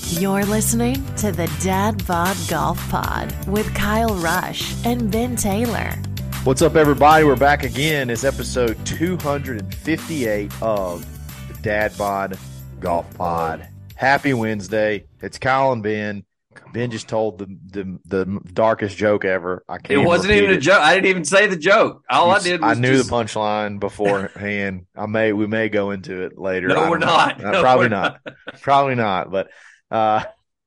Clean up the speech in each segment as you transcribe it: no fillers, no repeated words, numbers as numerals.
You're listening to the Dad Bod Golf Pod with Kyle Rush and Ben Taylor. What's up, everybody? We're back again. It's episode 258 of the Dad Bod Golf Pod. Happy Wednesday. It's Kyle and Ben. Ben just told the darkest joke ever. It wasn't even a joke. I didn't even say the joke. I did was I knew the punchline beforehand. We may go into it later. No, we're not. Probably not. Probably not. But I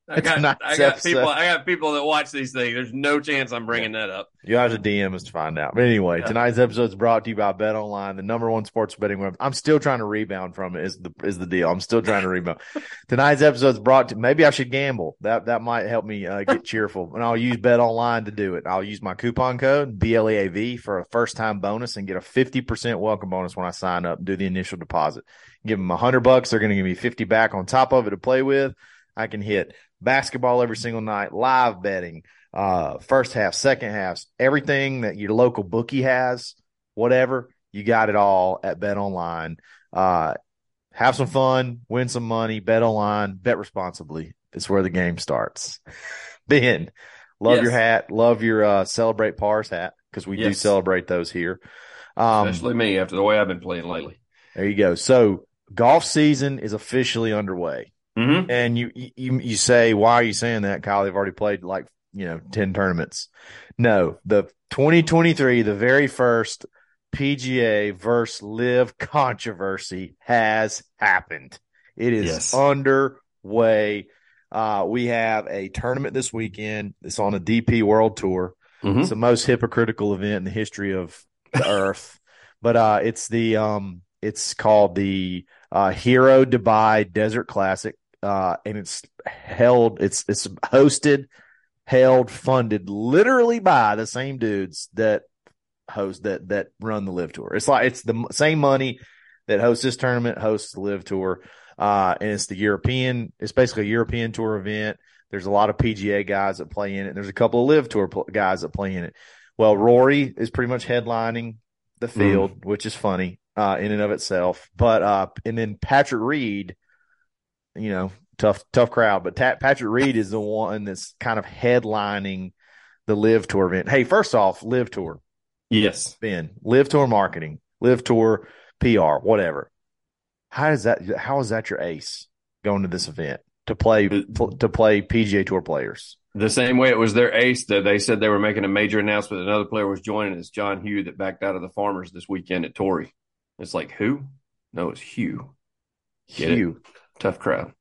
got people that watch these things. There's no chance I'm bringing that up. You have to DM us to find out. But anyway, Tonight's episode is brought to you by BetOnline, the number one sports betting web. I'm still trying to rebound from it. Is the deal? I'm still trying to rebound. Tonight's episode is brought to. Maybe I should gamble. That might help me get cheerful. And I'll use BetOnline to do it. I'll use my coupon code BLEAV for a first time bonus and get a 50% welcome bonus when I sign up and do the initial deposit. Give them $100. They're going to give me 50 back on top of it to play with. I can hit basketball every single night, live betting, first half, second halves, everything that your local bookie has, whatever, you got it all at BetOnline. Have some fun, win some money, BetOnline, bet responsibly. It's where the game starts. Ben, love your hat, love your Celebrate Pars hat, because we do celebrate those here. Especially me after the way I've been playing lately. There you go. So golf season is officially underway. Mm-hmm. And you say, why are you saying that, Kyle? They've already played 10 tournaments. No, the 2023, the very first PGA versus Live controversy has happened. It is underway. We have a tournament this weekend. It's on a DP World Tour. Mm-hmm. It's the most hypocritical event in the history of the earth. But it's called the Hero Dubai Desert Classic. And it's hosted, funded literally by the same dudes that host that run the Live Tour. It's the same money that hosts this tournament hosts the Live Tour. And it's basically a European Tour event. There's a lot of PGA guys that play in it. There's a couple of Live Tour guys that play in it. Well, Rory is pretty much headlining the field, which is funny in and of itself. But and then Patrick Reed, tough crowd. But Patrick Reed is the one that's kind of headlining the Live Tour event. Hey, first off, Live Tour. Yes. Ben, Live Tour marketing, Live Tour PR, whatever. How is that your ace going to this event to play PGA Tour players? The same way it was their ace that they said they were making a major announcement. Another player was joining us, John Hugh, that backed out of the Farmers this weekend at Torrey. It's like, who? No, it's Hugh. Hugh. Tough crowd.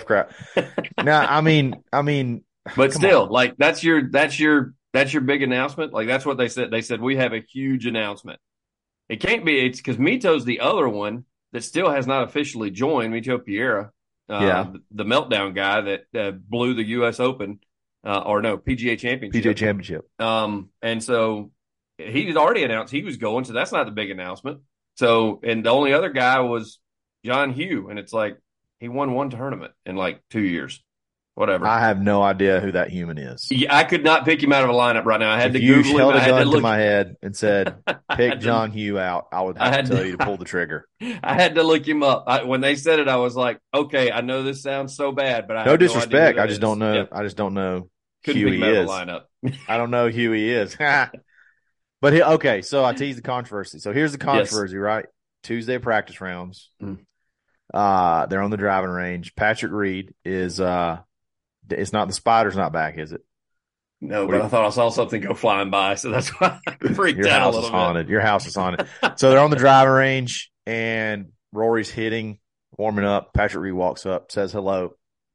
Now, I mean, but still, that's your big announcement. Like, that's what they said. They said, we have a huge announcement. It can't be. It's because Mito's the other one that still has not officially joined, Mito Pereira, the meltdown guy that blew the U.S. Open, PGA Championship. And so he had already announced he was going, so that's not the big announcement. So, and the only other guy was John Hugh, and it's like he won one tournament in 2 years. Whatever. I have no idea who that human is. Yeah, I could not pick him out of a lineup right now. I had to Google him. You held a gun to my head and said, pick John Hugh out, I would have to tell you to pull the trigger. I had to look him up. When they said it, I was like, okay, I know this sounds so bad, but no disrespect. I just don't know. Yeah. I just don't know who he is. Lineup. I don't know who he is. But okay, so I teased the controversy. So here's the controversy, right? Tuesday practice rounds. Mm. They're on the driving range. Patrick Reed is it's not the spider's not back, is it? No, but I thought I saw something go flying by, so that's why I freaked out a little bit. Haunted. Your house is haunted. So they're on the driving range, and Rory's hitting, warming up. Patrick Reed walks up, says hello,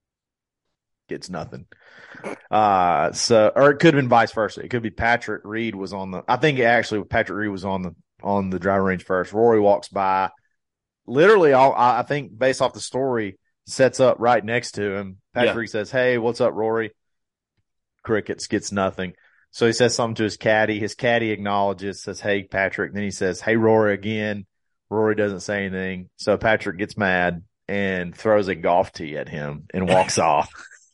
gets nothing. Or it could have been vice versa. It could be Patrick Reed was Patrick Reed was on the driving range first. Rory walks by. Literally, I think based off the story, sets up right next to him. Patrick says, hey, what's up, Rory? Crickets, gets nothing. So he says something to his caddy. His caddy acknowledges, says, hey, Patrick. Then he says, hey, Rory again. Rory doesn't say anything. So Patrick gets mad and throws a golf tee at him and walks off.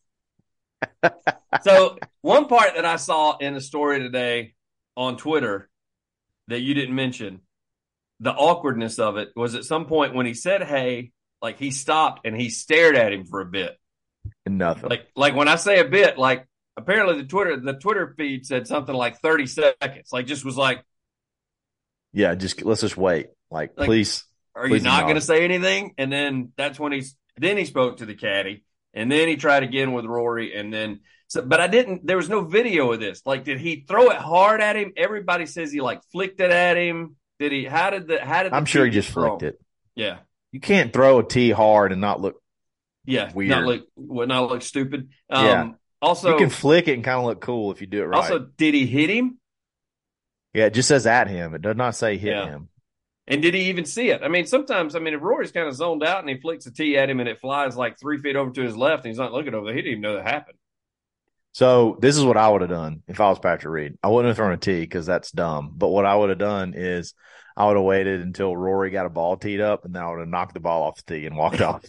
So one part that I saw in the story today on Twitter that you didn't mention, the awkwardness of it was at some point when he said, hey, like he stopped and he stared at him for a bit. Nothing. Like when I say a bit, like apparently the Twitter feed said something like 30 seconds. Like just was like, yeah, let's just wait. Like please. Are you not going to say anything? And then that's when he spoke to the caddy, and then he tried again with Rory, and then but there was no video of this. Like, did he throw it hard at him? Everybody says he like flicked it at him. Did he? How did I'm sure he just flicked it. Yeah. You can't throw a tee hard and not look weird. Not look stupid. Yeah. Also, you can flick it and kind of look cool if you do it right. Also, did he hit him? Yeah, it just says at him. It does not say hit him. And did he even see it? I mean, sometimes, if Rory's kind of zoned out and he flicks a tee at him and it flies like 3 feet over to his left and he's not looking over there, he didn't even know that happened. So this is what I would have done if I was Patrick Reed. I wouldn't have thrown a tee because that's dumb. But what I would have done is I would have waited until Rory got a ball teed up, and then I would have knocked the ball off the tee and walked off.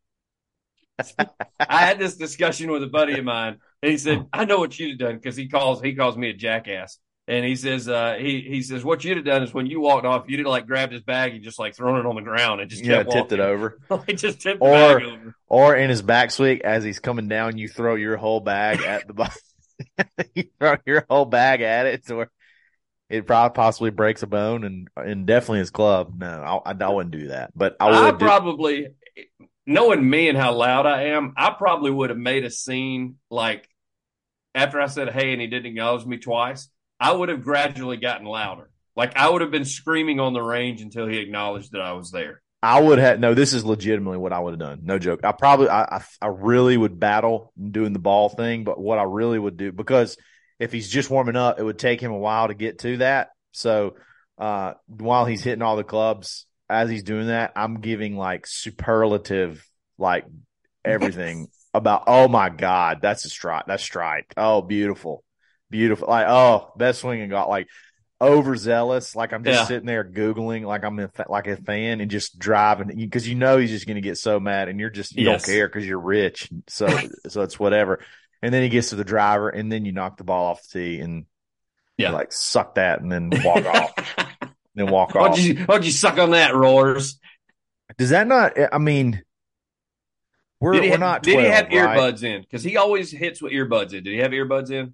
I had this discussion with a buddy of mine, and he said, "I know what you'd have done," because he calls me a jackass. And he says, he says, what you'd have done is when you walked off, you'd have like grabbed his bag and just like thrown it on the ground and just kept walking. Tipped it over. He just tipped the bag over. Or in his backswing, as he's coming down, you throw your whole bag at the bottom. You throw your whole bag at it, so it probably possibly breaks a bone and definitely his club. No, I wouldn't do that. But I probably, knowing me and how loud I am, I probably would have made a scene like after I said hey and he didn't acknowledge me twice. I would have gradually gotten louder. Like I would have been screaming on the range until he acknowledged that I was there. I would have this is legitimately what I would have done. No joke. I really would battle doing the ball thing, but what I really would do, because if he's just warming up, it would take him a while to get to that. So while he's hitting all the clubs, as he's doing that, I'm giving like superlative, like everything about, oh my God, that's a strike. That's strike. Oh, beautiful. Beautiful. Like, oh, best swing and got like overzealous. Like I'm just sitting there Googling like I'm like a fan and just driving because he's just going to get so mad and you don't care because you're rich. So it's whatever. And then he gets to the driver and then you knock the ball off the tee and like suck that and then walk off. Then walk off. Why'd you suck on that, Roars? Does that not, I mean, we're not 12, did he have right? earbuds in? Because he always hits with earbuds in. Did he have earbuds in?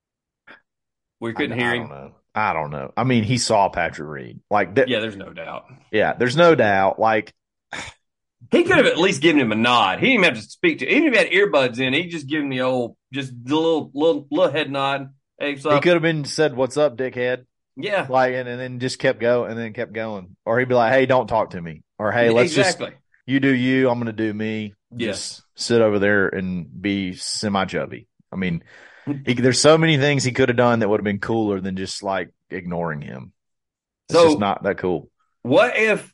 We couldn't hear him. I don't know. I mean, he saw Patrick Reed. Like, there's no doubt. Yeah, there's no doubt. Like, he could have at least given him a nod. He didn't even have to speak to. Even if he had earbuds in, he just give him the old, just the little head nod. Hey, what's up? He could have been said, "What's up, dickhead?" Yeah, like, and then just kept going, and then kept going. Or he'd be like, "Hey, don't talk to me," or "Hey, let's just you do you. I'm going to do me. Yes, just sit over there and be semi-chubby." I mean. There's so many things he could have done that would have been cooler than just like ignoring him. It's just not that cool. What if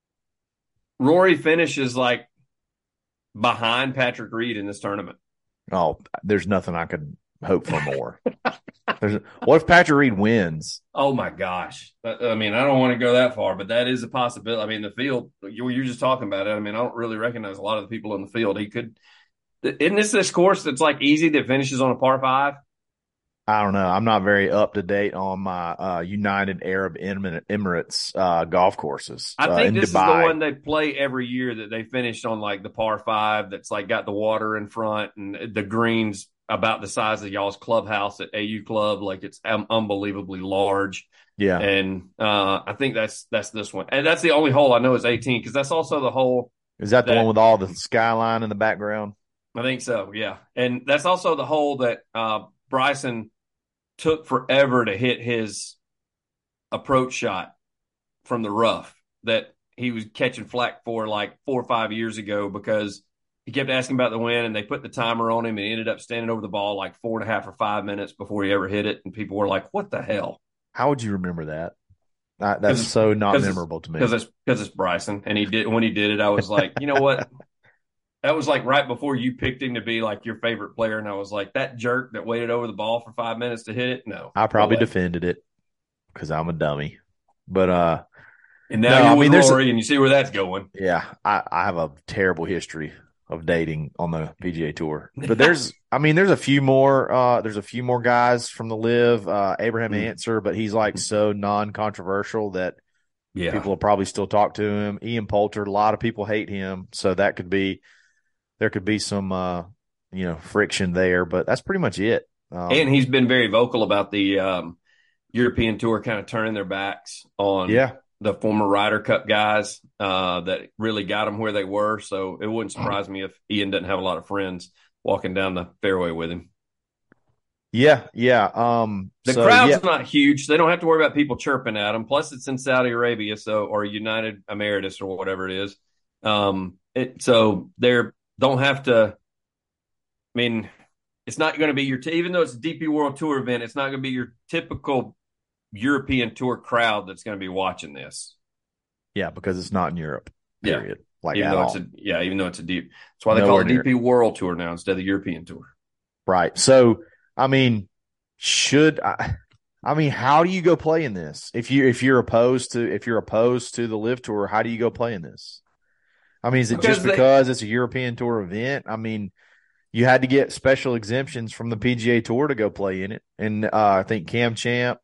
Rory finishes like behind Patrick Reed in this tournament? Oh, there's nothing I could hope for more. What if Patrick Reed wins? Oh my gosh. I mean, I don't want to go that far, but that is a possibility. I mean, the field, you're just talking about it. I mean, I don't really recognize a lot of the people in the field. He could. Isn't this course that's like easy that finishes on a par 5? I don't know. I'm not very up to date on my United Arab Emirates golf courses. I think this Dubai is the one they play every year that they finished on like the par 5 that's like got the water in front and the greens about the size of y'all's clubhouse at AU Club. Like it's unbelievably large. Yeah. And I think that's this one. And that's the only hole I know is 18 because that's also the hole. Is that the one with all the skyline in the background? I think so, yeah. And that's also the hole that Bryson took forever to hit his approach shot from the rough that he was catching flack for like 4 or 5 years ago because he kept asking about the wind and they put the timer on him and he ended up standing over the ball like 4.5 or 5 minutes before he ever hit it. And people were like, what the hell? How would you remember that? That's so not memorable to me. Because it's Bryson. And when he did it, I was like, you know what? That was like right before you picked him to be like your favorite player. And I was like, that jerk that waited over the ball for 5 minutes to hit it. No, I probably defended it because I'm a dummy, but, and now you're with Rory and you see where that's going. Yeah. I have a terrible history of dating on the PGA Tour, but there's a few more guys from the Live, Abraham Answer, but he's like so non-controversial that people will probably still talk to him. Ian Poulter, a lot of people hate him. So there could be some friction there, but that's pretty much it. And he's been very vocal about the European Tour kind of turning their backs on the former Ryder Cup guys that really got them where they were. So it wouldn't surprise me if Ian doesn't have a lot of friends walking down the fairway with him. Yeah. The crowd's not huge. So they don't have to worry about people chirping at them. Plus, it's in Saudi Arabia, or United Emirates or whatever it is. So they don't have to. I mean, it's not going to be even though it's a DP World Tour event, it's not going to be your typical European Tour crowd that's going to be watching this. Yeah, because it's not in Europe. Period. Even though it's a deep. That's why they call it DP World Tour now instead of the European Tour. Right. So, I mean, how do you go play in this? If you're opposed to the Live Tour, how do you go play in this? I mean, is it because it's a European Tour event? I mean, you had to get special exemptions from the PGA Tour to go play in it, and I think Cam Champ,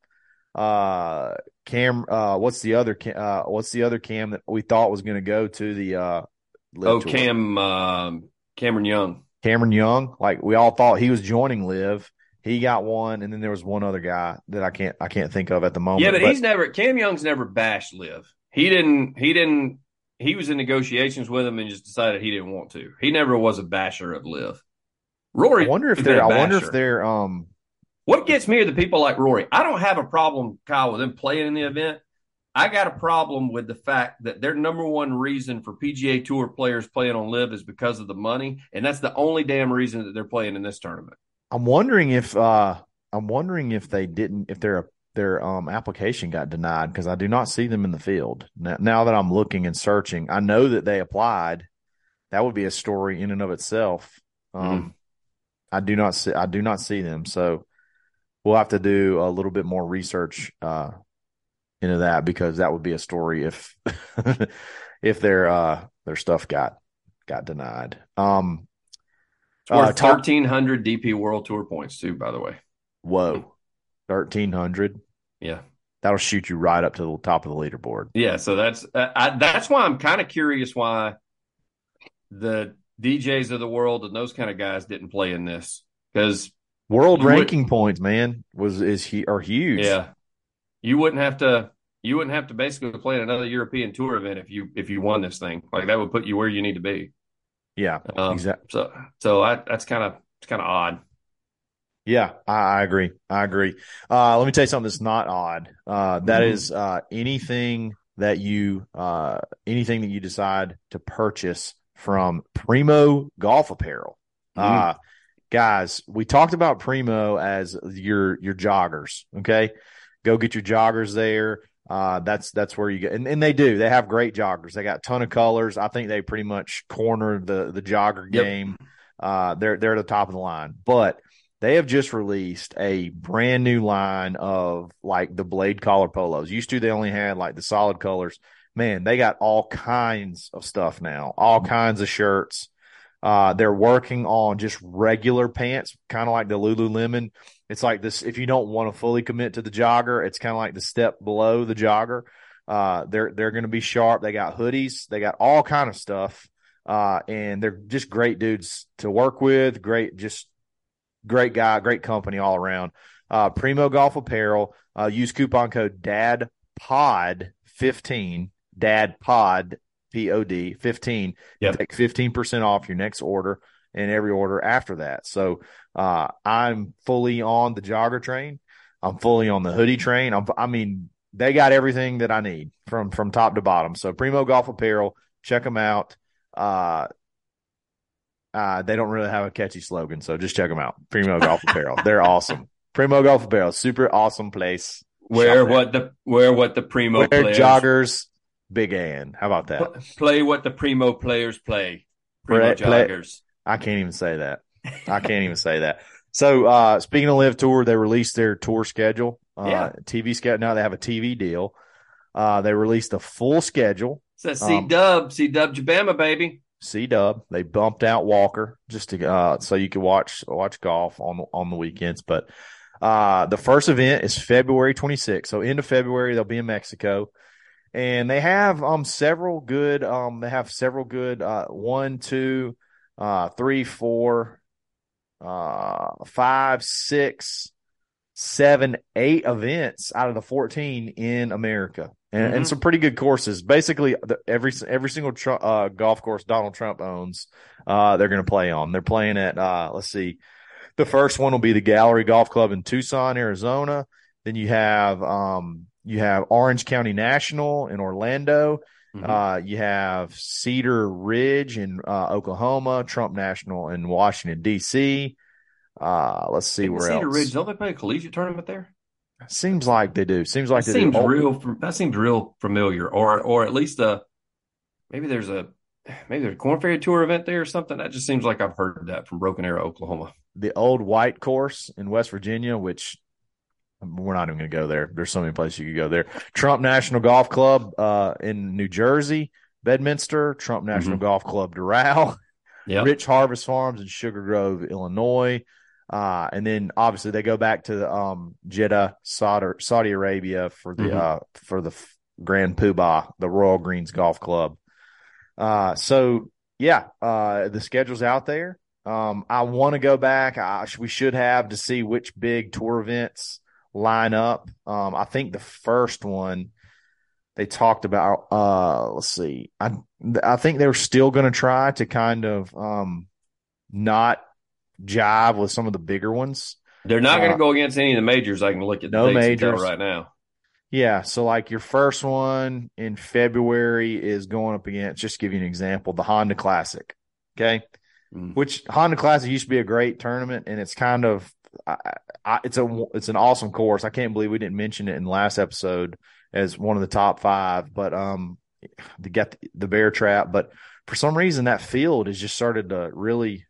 what's the other Cam that we thought was going to go to the Live Tour? Cameron Young. Cameron Young, like we all thought he was joining Live. He got one, and then there was one other guy that I can't think of at the moment. Yeah, but Cam Young's never bashed Live. He didn't. He was in negotiations with him and just decided he didn't want to. He never was a basher of Live. Rory, I wonder if they're. What gets me are the people like Rory. I don't have a problem, Kyle, with them playing in the event. I got a problem with the fact that their number one reason for PGA Tour players playing on Live is because of the money, and that's the only damn reason that they're playing in this tournament. I'm wondering if they didn't, if their application got denied, because I do not see them in the field now that I'm looking and searching. I know that they applied. That would be a story in and of itself. I do not see them. So we'll have to do a little bit more research into that, because that would be a story if if their stuff got denied. It's worth 1,300 DP World Tour points too, by the way. Whoa, 1,300. Yeah, that'll shoot you right up to the top of the leaderboard. Yeah, so that's why I'm kind of curious why the DJs of the world and those kind of guys didn't play in this, because world ranking points, man, are huge. Yeah, you wouldn't have to basically play in another European Tour event if you won this thing. Like, that would put you where you need to be. Yeah, exactly. So that's kind of odd. Yeah, I agree. Let me tell you something that's not odd. That is anything that you decide to purchase from Primo Golf Apparel. Guys, we talked about Primo as your joggers. Okay, go get your joggers there. That's where you get, and they have great joggers. They got a ton of colors. I think they pretty much cornered the jogger game. They're at the top of the line, but they have just released a brand new line of like the blade collar polos. Used to, they only had like the solid colors. Man, they got all kinds of stuff now, all kinds of shirts. They're working on just regular pants, kind of like the Lululemon. It's like this, if you don't want to fully commit to the jogger, it's kind of like the step below the jogger. They're going to be sharp. They got hoodies. They got all kind of stuff. And they're just great dudes to work with. Great guy, great company all around. Primo Golf Apparel. Use coupon code DADPOD15, DADPOD, POD 15. Yep. Take 15% off your next order and every order after that. So I'm fully on the jogger train. I'm fully on the hoodie train. I mean, they got everything that I need from top to bottom. So Primo Golf Apparel, check them out. They don't really have a catchy slogan, so just check them out. Primo Golf Apparel. They're awesome. Primo Golf Apparel, super awesome place. Wear what the Primo players. Joggers, Big Ann. How about that? Play what the Primo players play. Primo joggers. I can't even say that. So speaking of Live Tour, they released their tour schedule. TV schedule. Now they have a TV deal. They released a full schedule. It's a C-Dub Jabama, baby. C-Dub. They bumped out Walker just to so you could watch golf on the weekends. But the first event is February 26th. So end of February, they'll be in Mexico. And they have several good 1, 2, 3, 4, 5, 6, 7, 8 events out of the 14 in America, and some pretty good courses. Basically, every single golf course Donald Trump owns, they're going to play on. They're playing at let's see, the first one will be the Gallery Golf Club in Tucson, Arizona. Then you have Orange County National in Orlando. You have Cedar Ridge in Oklahoma, Trump National in Washington, D.C. Let's see where Cedar else. Ridge, don't they play a collegiate tournament there? Seems like they do. Seems like that they seems do. That seems real familiar, or at least maybe there's a Corn Ferry Tour event there or something. That just seems like I've heard that from Broken Arrow, Oklahoma. The Old White Course in West Virginia, which we're not even going to go there. There's so many places you could go there. Trump National Golf Club in New Jersey, Bedminster, Trump National Golf Club Doral, Rich Harvest Farms in Sugar Grove, Illinois. And then obviously they go back to Jeddah, Saudi Arabia for the Grand Poobah, the Royal Greens Golf Club. The schedule's out there. I want to go back. We should have to see which big tour events line up. I think the first one they talked about, let's see. I think they were still going to try to kind of not jive with some of the bigger ones. They're not going to go against any of the majors. I can look at the majors right now. Yeah, so like your first one in February is going up against, just to give you an example, the Honda Classic, okay? Which Honda Classic used to be a great tournament, and it's kind of it's an awesome course. I can't believe we didn't mention it in the last episode as one of the top 5, but they got the Bear Trap, but for some reason that field has just started to really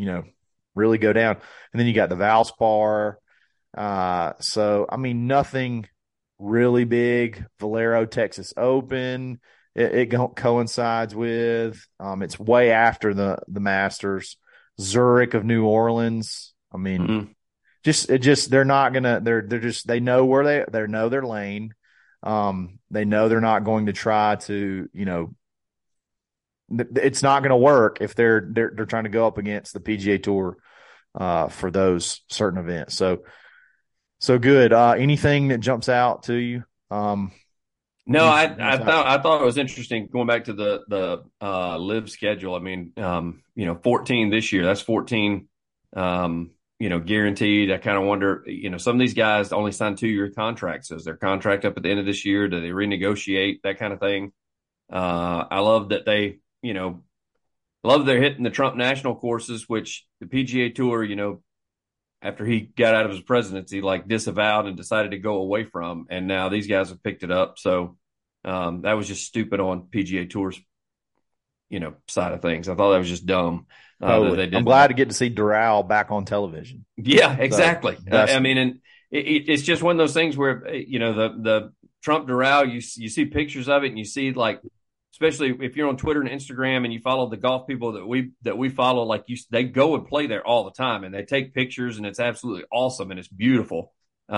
go down. And then you got the Valspar. So I mean, nothing really big. Valero Texas Open, it coincides with. It's way after the Masters. Zurich of New Orleans. I mean, they're not gonna. They know where they know their lane. They know they're not going to try to. It's not going to work if they're trying to go up against the PGA Tour for those certain events. So good. Anything that jumps out to you? No, I thought it was interesting going back to the live schedule. I mean, 14 this year. That's 14. Guaranteed. I kind of wonder. Some of these guys only signed 2-year contracts. So is their contract up at the end of this year? Do they renegotiate that kind of thing? I love that they. They're hitting the Trump National courses, which the PGA Tour, after he got out of his presidency, disavowed and decided to go away from. And now these guys have picked it up. So that was just stupid on PGA Tour's, side of things. I thought that was just dumb. I'm glad to get to see Doral back on television. Yeah, exactly. And it's just one of those things where, the Trump Doral, you see pictures of it and you see especially if you're on Twitter and Instagram and you follow the golf people that we follow, they go and play there all the time and they take pictures and it's absolutely awesome and it's beautiful.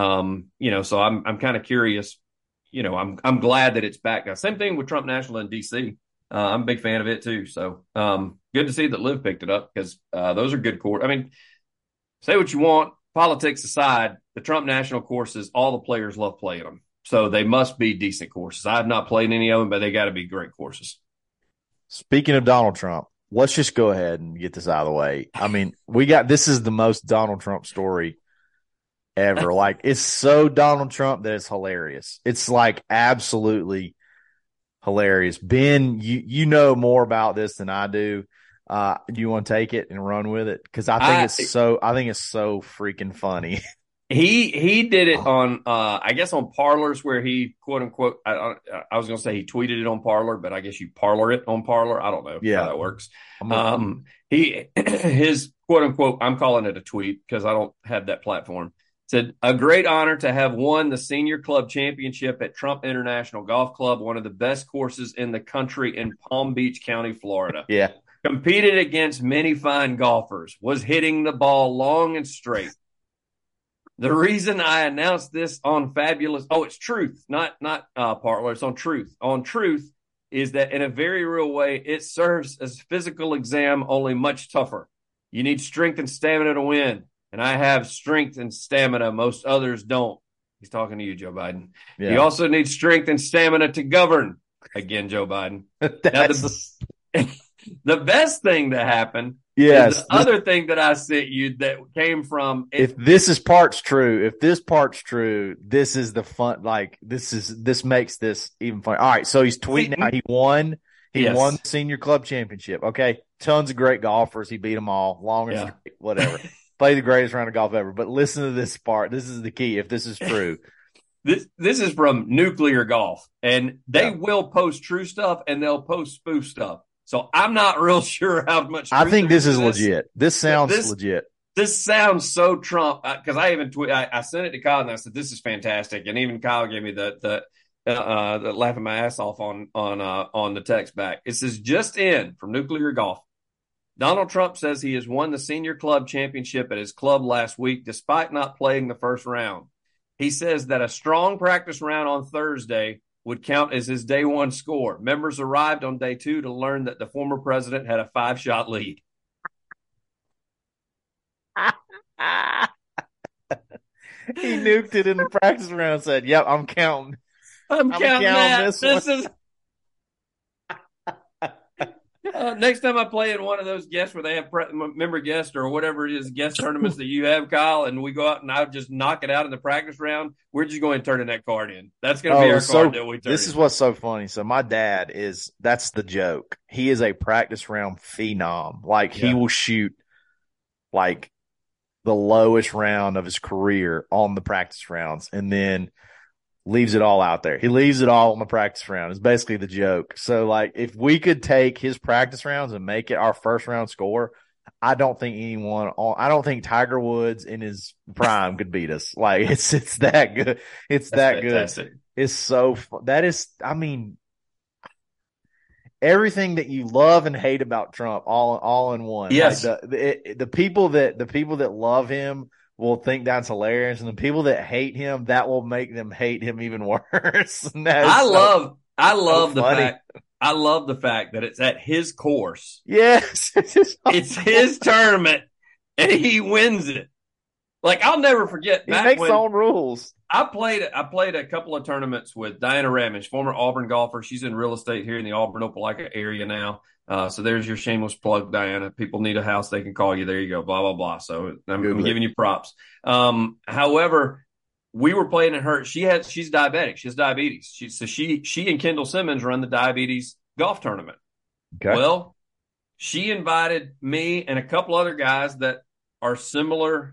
So I'm kind of curious. I'm glad that it's back now. Same thing with Trump National in DC. I'm a big fan of it too. So good to see that Liv picked it up because those are good courses. I mean, say what you want, politics aside, the Trump National courses, all the players love playing them. So they must be decent courses. I have not played any of them, but they got to be great courses. Speaking of Donald Trump, let's just go ahead and get this out of the way. I mean, this is the most Donald Trump story ever. It's so Donald Trump that it's hilarious. It's absolutely hilarious. Ben, you know more about this than I do. Do you want to take it and run with it? Because I think it's so freaking funny. He did it on, I guess on Parlors where he quote unquote, I was going to say he tweeted it on Parlor, but I guess you parlor it on Parlor. I don't know how that works. His quote unquote, I'm calling it a tweet because I don't have that platform, said, a great honor to have won the senior club championship at Trump International Golf Club, one of the best courses in the country in Palm Beach County, Florida. Yeah. Competed against many fine golfers, was hitting the ball long and straight. The reason I announced this on Fabulous, it's Truth, not Parlor, it's on Truth. On Truth is that in a very real way, it serves as a physical exam, only much tougher. You need strength and stamina to win. And I have strength and stamina. Most others don't. He's talking to you, Joe Biden. Yeah. You also need strength and stamina to govern. Again, Joe Biden. Now, the best thing to happen is the other thing that I sent you that came from. If this part's true, this is the fun. Like, this makes this even fun. All right. So he's tweeting out he won. He won the senior club championship. Okay. Tons of great golfers. He beat them all. Longest, whatever. Play the greatest round of golf ever. But listen to this part. This is the key. If this is true. This is from Nuclear Golf, and they will post true stuff and they'll post spoof stuff. So I'm not real sure how much. I think this is legit. This sounds legit. This sounds so Trump, because I even I sent it to Kyle and I said this is fantastic, and even Kyle gave me the laughing my ass off on the text back. It says, just in from Nuclear Golf. Donald Trump says he has won the senior club championship at his club last week despite not playing the first round. He says that a strong practice round on Thursday would count as his day one score. Members arrived on day 2 to learn that the former president had a 5-shot lead. He nuked it in the practice round and said, yep, I'm counting. I'm counting that. This is next time I play in one of those guests where they have member guest or whatever it is, guest tournaments that you have, Kyle, and we go out and I just knock it out in the practice round, we're just going to turn that card in. That's going to be our card that we turn This is what's so funny. So my dad that's the joke. He is a practice round phenom. Like, he will shoot like the lowest round of his career on the practice rounds and then leaves it all out there. He leaves it all on the practice round. It's basically the joke. So, like, if we could take his practice rounds and make it our first round score, I don't think Tiger Woods in his prime could beat us. Like, it's that good. It's that fantastic. Good. It's so that is, I mean, everything that you love and hate about Trump all in one. Yes. Like the people that love him will think that's hilarious, and the people that hate him, that will make them hate him even worse. I love the fact that it's at his course. Yes. It's his tournament and he wins it. Like, I'll never forget. He makes his own rules. I played a couple of tournaments with Diana Ramage, former Auburn golfer. She's in real estate here in the Auburn, Opelika area now. So there's your shameless plug, Diana. People need a house, they can call you. There you go, blah, blah, blah. So I'm giving you props. However, we were playing in her. She's diabetic. She has diabetes. She and Kendall Simmons run the diabetes golf tournament. Okay. Well, she invited me and a couple other guys that are similar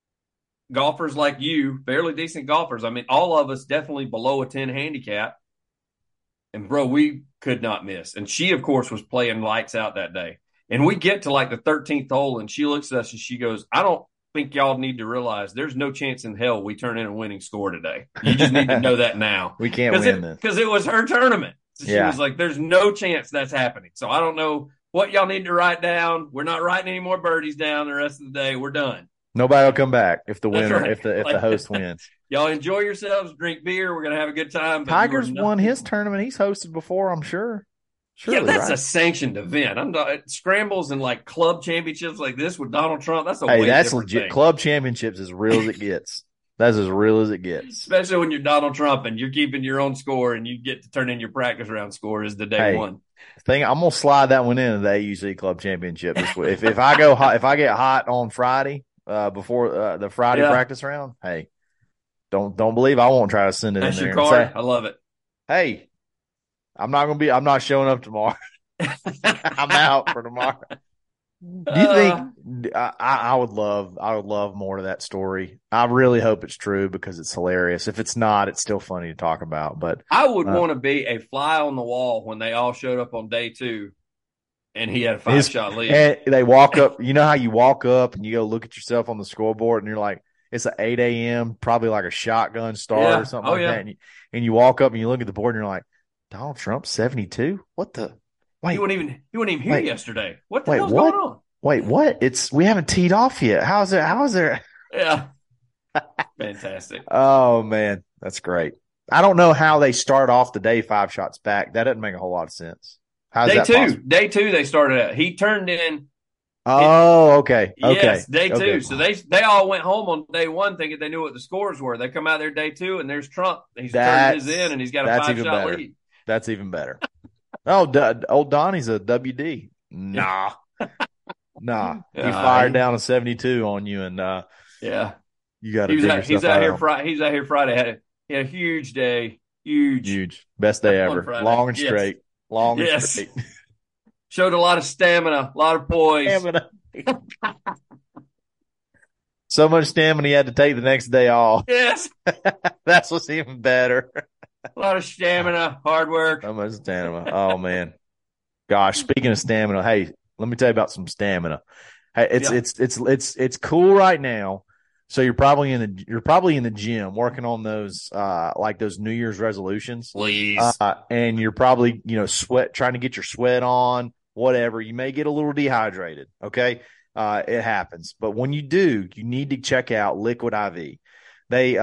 golfers like you, fairly decent golfers. I mean, all of us definitely below a 10 handicap. And, bro, we could not miss. And she, of course, was playing lights out that day. And we get to, like, the 13th hole, and she looks at us and she goes, I don't think y'all need to realize there's no chance in hell we turn in a winning score today. You just need to know that now. We can't win this. Because it was her tournament. So she was like, there's no chance that's happening. So I don't know what y'all need to write down. We're not writing any more birdies down the rest of the day. We're done. Nobody will come back if the winner, if the host wins. Y'all enjoy yourselves, drink beer. We're gonna have a good time. Tiger's won his tournament. He's hosted before, I'm sure. Surely, that's a sanctioned event. I'm not scrambles and like club championships like this with Donald Trump. That's legit. Thing. Club championships as real as it gets. That's as real as it gets. Especially when you're Donald Trump and you're keeping your own score and you get to turn in your practice round score as the day one. I'm gonna slide that one into the AUC Club Championship this week. If I go hot, if I get hot on Friday. Before the Friday practice round, hey, don't believe I won't try to send it That's in there. That's your card. I love it. Hey, I'm not showing up tomorrow. I'm out for tomorrow. Do you think I would love more of that story? I really hope it's true because it's hilarious. If it's not, it's still funny to talk about. But I would want to be a fly on the wall when they all showed up on day 2. And he had a 5-shot lead. And they walk up. You know how you walk up and you go look at yourself on the scoreboard and you're like, it's an 8 a.m., probably like a shotgun start or something that. And you walk up and you look at the board and you're like, Donald Trump, 72? What the? Wait. You weren't even here yesterday. What the hell's going on? Wait, what? We haven't teed off yet. How is there? Yeah. Fantastic. Oh, man. That's great. I don't know how they start off the day 5 shots back. That doesn't make a whole lot of sense. Day two, they started out. He turned in Oh, okay. Yes, day two. Okay. So they all went home on day one thinking they knew what the scores were. They come out there day two, and there's Trump. He's turned his in, and he's got a That's even 5-shot better. lead. That's even better. Oh, old Donnie's a WD. Nah. He fired down a 72 on you, and yeah, you got to he's out here Friday. He had a huge day. Huge. Best day ever. Long and straight. Straight. Showed a lot of stamina, a lot of poise. So much stamina he had to take the next day off. Yes. That's what's even better. A lot of stamina, hard work. So much stamina. Oh, man. Gosh, speaking of stamina, hey, let me tell you about some stamina. Hey, it's cool right now. So you're probably in the gym working on those like those New Year's resolutions. Please. And you're probably, trying to get your sweat on, whatever. You may get a little dehydrated. Okay. It happens. But when you do, you need to check out Liquid IV. They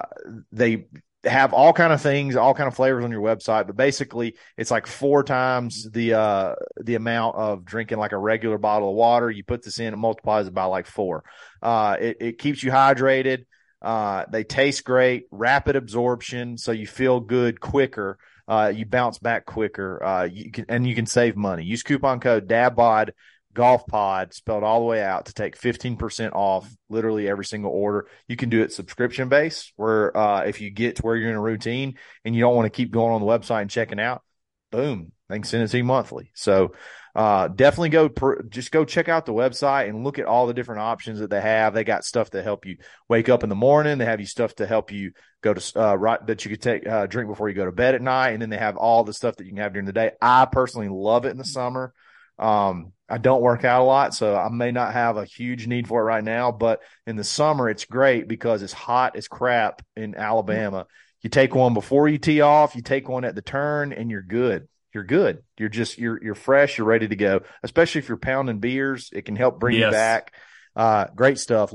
have all kind of things, all kind of flavors on your website, but basically it's like 4 times the amount of drinking like a regular bottle of water. You put this in, it multiplies it by like 4. It keeps you hydrated. They taste great, rapid absorption. So you feel good quicker. You bounce back quicker. You can save money. Use coupon code DADBOD Golf Pod spelled all the way out to take 15% off literally every single order. You can do it subscription based where if you get to where you're in a routine and you don't want to keep going on the website and checking out, boom, they can send it to you monthly. So definitely just go check out the website and look at all the different options that they have. They got stuff to help you wake up in the morning. They have you stuff to help you go to that you could take drink before you go to bed at night. And then they have all the stuff that you can have during the day. I personally love it in the summer. I don't work out a lot, so I may not have a huge need for it right now, but in the summer, it's great because it's hot as crap in Alabama. You take one before you tee off, you take one at the turn, and you're good. You're good. You're fresh. You're ready to go, especially if you're pounding beers. It can help bring you back. Great stuff.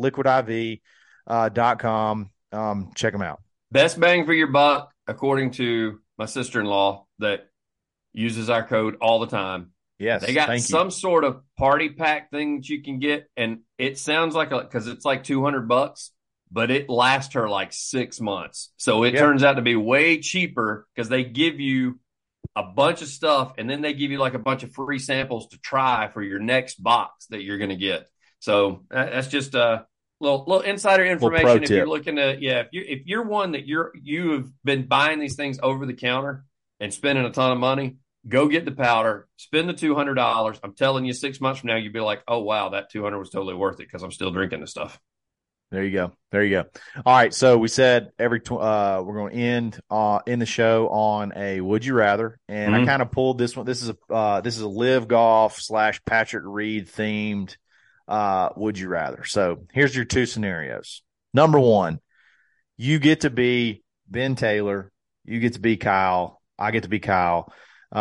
LiquidIV.com. Check them out. Best bang for your buck, according to my sister-in-law that uses our code all the time. Yes, they got some sort of party pack thing that you can get, and it sounds like because it's like $200, but it lasts her like 6 months. So it turns out to be way cheaper because they give you a bunch of stuff, and then they give you like a bunch of free samples to try for your next box that you're going to get. So that's just a little insider information. If you're looking to, if you're one that you have been buying these things over the counter and spending a ton of money. Go get the powder, spend the $200. I'm telling you, 6 months from now, you'll be like, oh, wow, that $200 was totally worth it because I'm still drinking this stuff. There you go. All right. So we said we're going to end in the show on a Would You Rather. And I kind of pulled this one. This is a Live Golf / Patrick Reed themed Would You Rather. So here's your 2 scenarios. Number 1, you get to be Ben Taylor. You get to be Kyle. I get to be Kyle.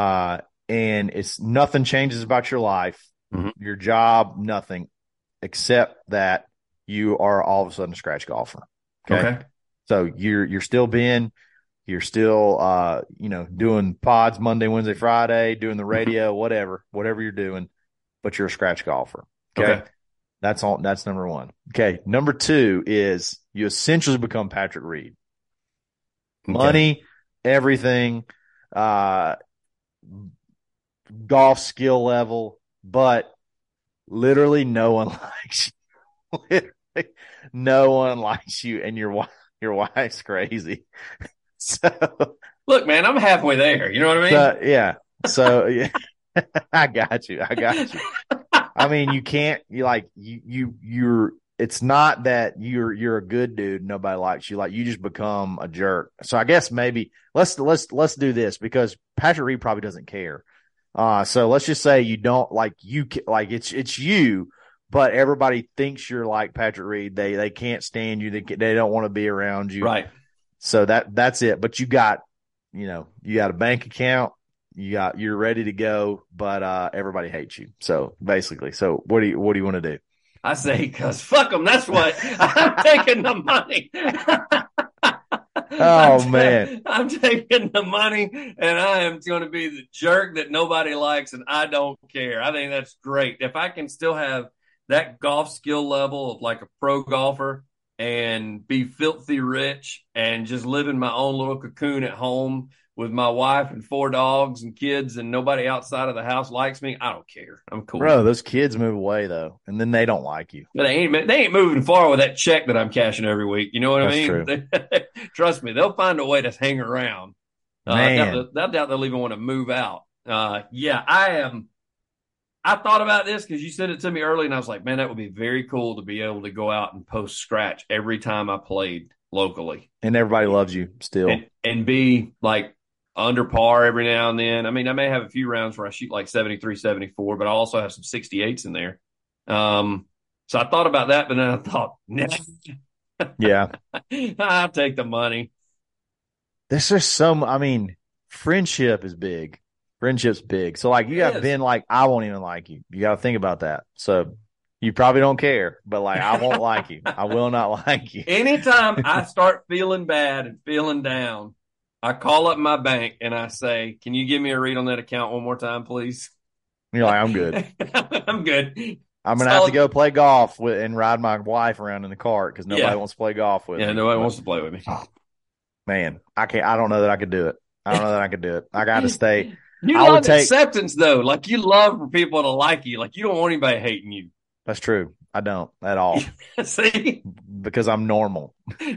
And it's nothing changes about your life, your job, nothing, except that you are all of a sudden a scratch golfer. Okay. So you're still Ben, you're still, doing pods Monday, Wednesday, Friday, doing the radio, whatever you're doing, but you're a scratch golfer. Okay. That's all. That's number 1. Okay. Number 2 is you essentially become Patrick Reed. Money, everything, golf skill level, but literally no one likes you. Literally no one likes you, and your wife's crazy. So look, man, I'm halfway there. You know what I mean? So I got you. I mean, you can't. You're. It's not that you're a good dude. Nobody likes you. Like you just become a jerk. So I guess maybe let's do this because Patrick Reed probably doesn't care. So let's just say you don't it's you, but everybody thinks you're like Patrick Reed. They can't stand you. They don't want to be around you. Right. So that's it. But you got a bank account. You're ready to go, but everybody hates you. So basically, what do you want to do? I say, because fuck them. That's what I'm taking the money. Man. I'm taking the money, and I am going to be the jerk that nobody likes, and I don't care. I think that's great. If I can still have that golf skill level of like a pro golfer and be filthy rich and just live in my own little cocoon at home with my wife and 4 dogs and kids and nobody outside of the house likes me, I don't care. I'm cool. Bro, those kids move away though, and then they don't like you. But they ain't moving far with that check that I'm cashing every week. You know what I mean? True. Trust me, they'll find a way to hang around. I doubt they'll even want to move out. Yeah, I am. I thought about this because you said it to me early, and I was like, man, that would be very cool to be able to go out and post scratch every time I played locally. And everybody loves you still. And be like under par every now and then. I mean, I may have a few rounds where I shoot like 73, 74, but I also have some 68s in there. So I thought about that, but then I thought, nah. Yeah. I'll take the money. There's just friendship is big. Friendship's big. So like you got Ben, like I won't even like you. You got to think about that. So you probably don't care, but like I won't like you. I will not like you. Anytime I start feeling bad and feeling down, I call up my bank and I say, can you give me a read on that account one more time, please? You're like, I'm good. I'm good. I'm going to have to go play golf and ride my wife around in the cart because nobody wants to play golf with me. Yeah, nobody wants to play with me. Man, I don't know that I could do it. I got to stay. You love acceptance, though. Like, you love for people to like you. Like, you don't want anybody hating you. That's true. I don't at all. See? Because I'm normal.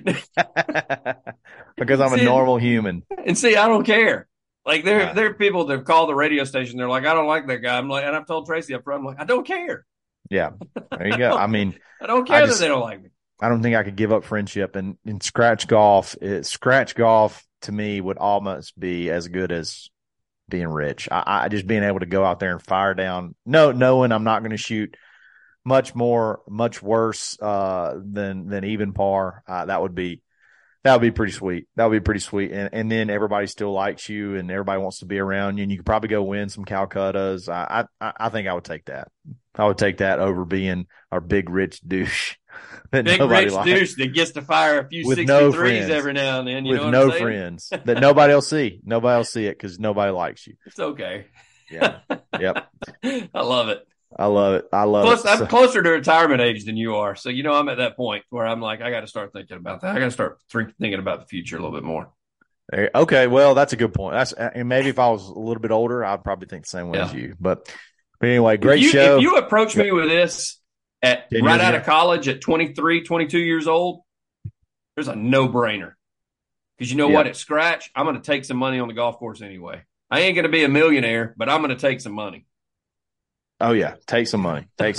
Because I'm a normal human. And see, I don't care. Like, there are people that call the radio station. They're like, I don't like that guy. I'm like, and I've told Tracy up front, I'm like, I don't care. Yeah. There you go. I mean, I don't care that they don't like me. I don't think I could give up friendship. And in scratch golf to me would almost be as good as being rich. I just being able to go out there and fire down, knowing I'm not going to shoot much worse than even par. That would be pretty sweet. That would be pretty sweet. And then everybody still likes you and everybody wants to be around you and you could probably go win some Calcuttas. I think I would take that. I would take that over being our big rich douche. Big rich douche that gets to fire a few 63s every now and then. You know what I'm saying? Friends that nobody will see. Nobody will see it because nobody likes you. It's okay. Yeah. Yep. I love it. Plus, I'm closer to retirement age than you are. So, I'm at that point where I'm like, I got to start thinking about that. I got to start thinking about the future a little bit more. Okay. Well, that's a good point. And maybe if I was a little bit older, I'd probably think the same way as you. But anyway, great show. If you approach me with this right out of college at 23, 22 years old, there's a no-brainer. Because you know what? At scratch, I'm going to take some money on the golf course anyway. I ain't going to be a millionaire, but I'm going to take some money. Oh, yeah. Take some money. Great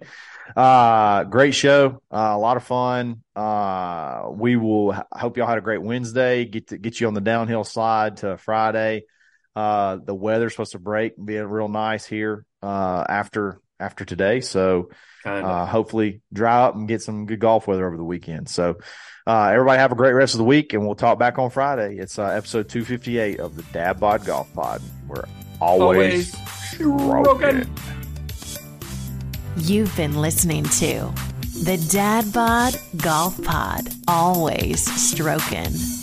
show. A lot of fun. We will hope y'all had a great Wednesday. Get you on the downhill slide to Friday. The weather's supposed to break and be real nice here after today. So hopefully dry up and get some good golf weather over the weekend. So everybody have a great rest of the week, and we'll talk back on Friday. It's episode 258 of the Dad Bod Golf Pod. We're always stroking. You've been listening to the Dad Bod Golf Pod, always stroking.